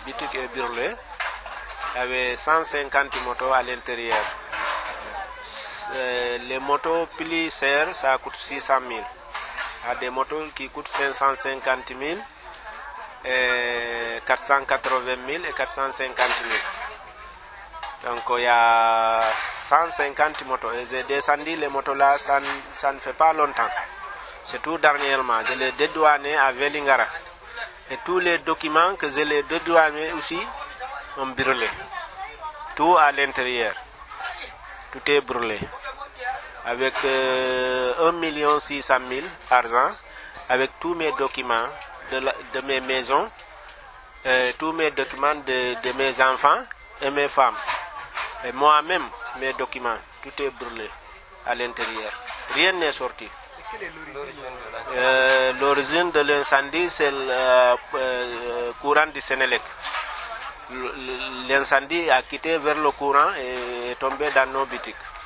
boutique est brûlée. Il y avait 150 motos à l'intérieur. Les motos plus chères, ça coûte 600 000. Il y a des motos qui coûtent 550 000, 480 000 et 450 000. Donc il y a 150 motos. Et j'ai descendu les motos là, ça ne fait pas longtemps. C'est tout dernièrement. Je l'ai dédouané à Vélingara. Et tous les documents que je l'ai dédouanés aussi ont brûlé. Tout à l'intérieur. Tout est brûlé. Avec 1 600 000 argent, avec tous mes documents de mes maisons, tous mes documents de mes enfants et mes femmes. Et moi-même, mes documents, tout est brûlé à l'intérieur. Rien n'est sorti. L'origine de l'incendie, c'est le courant du Sénélec. L'incendie a quitté vers le courant et est tombé dans nos boutiques.